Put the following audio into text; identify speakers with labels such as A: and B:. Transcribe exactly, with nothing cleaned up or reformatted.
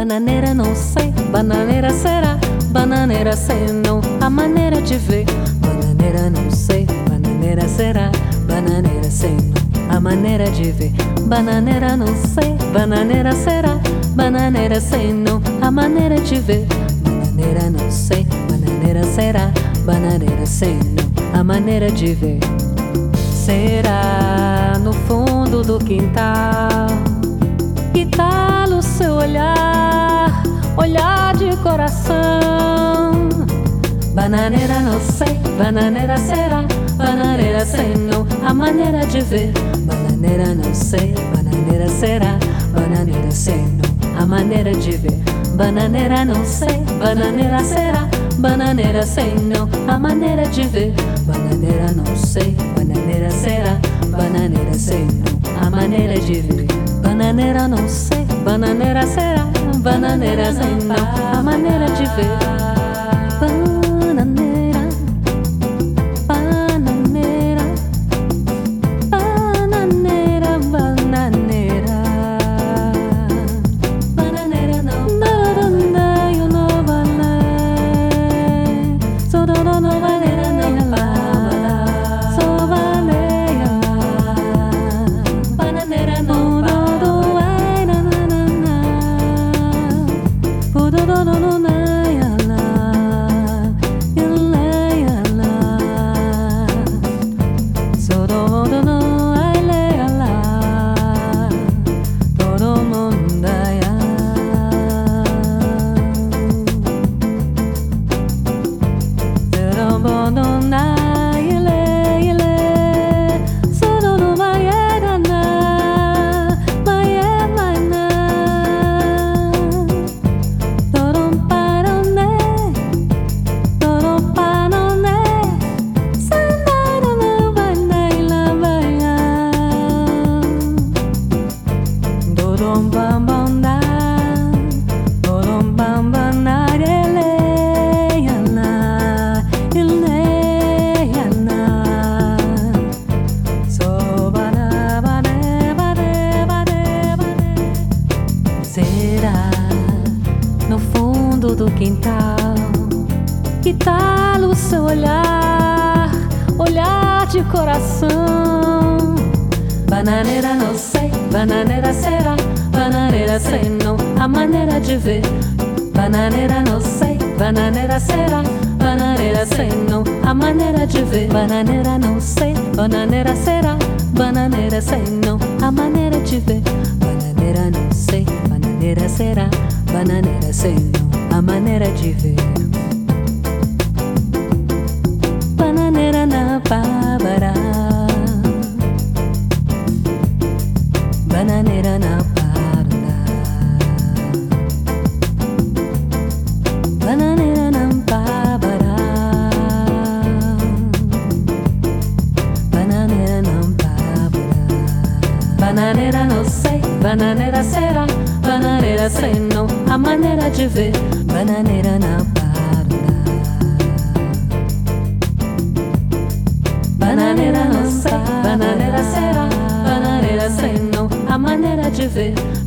A: Bananeira não sei, bananeira será, bananeira sei não, a maneira de ver. Bananeira não sei, bananeira será, bananeira sei não, a maneira de ver. Bananeira não sei, bananeira será, bananeira sei não, a maneira de ver. Bananeira não sei, bananeira será, bananeira sei não, a maneira de ver. Será no fundo do quintal, que tal o seu olhar, olhar de coração? Bananeira não sei, bananeira será, bananeira sei não, a maneira de ver. Bananeira não sei, bananeira será, bananeira sei não, a maneira de ver. Bananeira não sei, bananeira será, bananeira sei não, a maneira de ver. Bananeira não sei, bananeira será, bananeira sei não, a maneira de ver. Bananeira não sei, bananeira será, bananeira sei não, a maneira de ver. Bananeira, bananeira, bananeira, bananeira. Bananeira não, bananeira eu não valei, só não não não bananeira não lá, só valei lá. Bananeira não não do ai na na na na, o do do do do na. Será no fundo do quintal, que tal o seu olhar, olhar de coração? Bananeira não sei, bananeira será, bananeira sei não, a maneira de ver. Bananeira não sei, bananeira será, bananeira sei não, a maneira de ver. Bananeira não sei, bananeira será, bananeira sei não, a maneira de ver. Bananeira não sei, bananeira será, bananeira sei não, a maneira de ver. Bananeira na pabara, bananeira na parada, bananeira na pabara, bananeira na pabara. Bananeira não sei, bananeira será, bananeira sei não, a maneira de ver. Bananeira na parada, bananeira não sei, bananeira será, bananeira sei não, a maneira de ver.